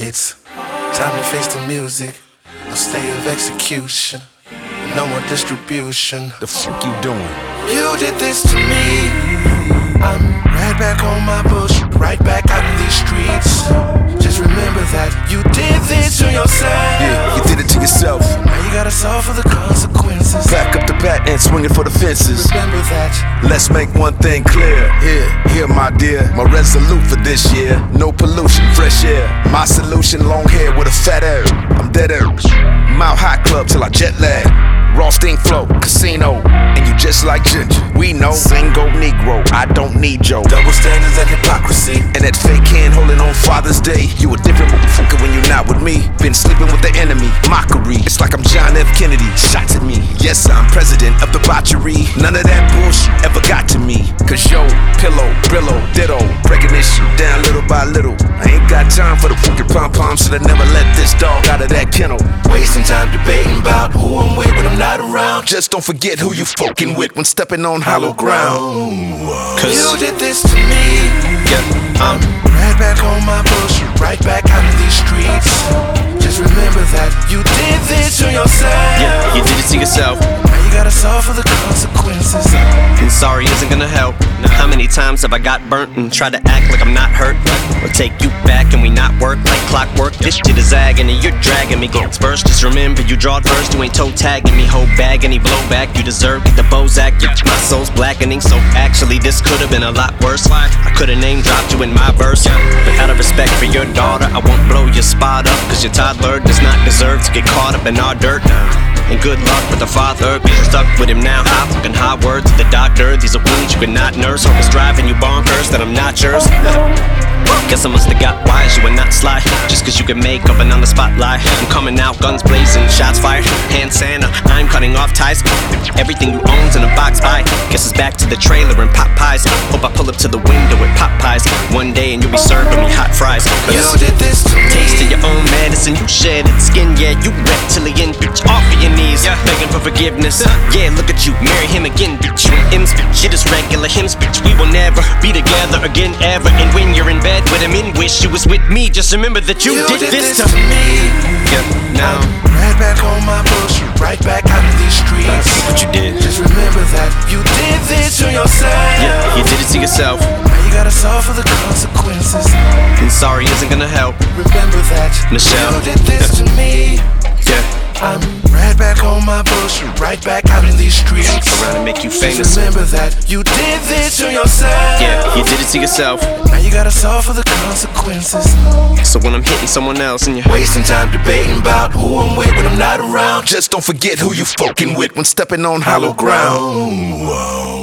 hits. Time to face the music. No stay of execution. No more distribution. The fuck you doing? You did this to me. I'm right back on my bullshit, right back out in these streets. Just remember that you did this to yourself. Yeah, you did it to yourself. Now you gotta suffer the consequences. Back up the bat and swinging for the fences. Remember that. Let's make one thing clear. Here, my dear. My resolute for this year. No pollution, fresh air. My solution, long hair with a fat air. I'm dead air. Mile high club till I jet lag. Raw steam flow, casino, and you just like ginger. We know, single Negro, I don't need Joe. Double standards and hypocrisy. And that fake hand holding on Father's Day. You a different motherfucker when you're not with me. Been sleeping with the enemy, mockery. It's like I'm John F. Kennedy, shots at me. Yes, I'm president of debauchery. None of that bullshit ever got to me. Cause yo, pillow, Brillo, ditto, breaking this shit down little by little. I ain't got time for the fucking pom-poms, so I never let this dog out of that kennel. Wasting time debating about who I'm with when I'm not around. Just don't forget who you fucking with when stepping on hollow ground. Cause you did this to me. Yeah, I'm right back on my bullshit, right back out in these streets. Just remember that you did this to yourself. Yeah, you did it to yourself. Now you gotta suffer the consequences. And sorry isn't gonna help. How many times have I got burnt and tried to act like I'm not hurt? Or take you back and we not work like clockwork? This shit is agony, you're dragging me. Gets first, just remember you drawed first. You ain't toe tagging me, whole bag any blowback. You deserve get the Bozak. My soul's blackening, so actually this could have been a lot worse. I could've name dropped you in my verse, but out of respect for your daughter, I won't blow your spot up. Cause your toddler does not deserve to get caught up in our dirt. And good luck with the father, be stuck with him now. High fucking hot words to the doctor. These are wounds you cannot nurse. Hope it's driving you bonkers that I'm not yours. Guess I must've got wise, you were not sly. Just cause you can make up and on the spotlight. I'm coming out, guns blazing, shots fired. Hand Santa, I'm cutting off ties. Everything you own's in a box, I guess it's back to the trailer and pot pies. Hope I pull up to the window with pot pies one day and you'll be serving me hot fries. You did this to me. Taste of your own medicine, you shed its skin. Yeah, you reptilian, bitch, off of your knees, begging for forgiveness. Yeah, look at you, marry him again, bitch. You and M's, bitch, it is regular hymns, bitch. We will never be together again, ever. And when you're in bed with him and wish you was with me, just remember that you did this to me. Yeah, now I'm right back on my bullshit, right back out in these streets. what you did. Just remember that you did this to yourself. Yeah, you did it to yourself. Now you gotta suffer the consequences. And sorry isn't gonna help. Remember that Michelle. you did this to me. Yeah, I'm right back on my bullshit, right back out in these streets. around to make you Just famous. remember that you did this to yourself. Yeah, you did it to yourself. Now you gotta suffer the consequences. So when I'm hitting someone else and you Wasting time debating about who I'm with when I'm not around. just don't forget who you fucking with when stepping on hollow ground.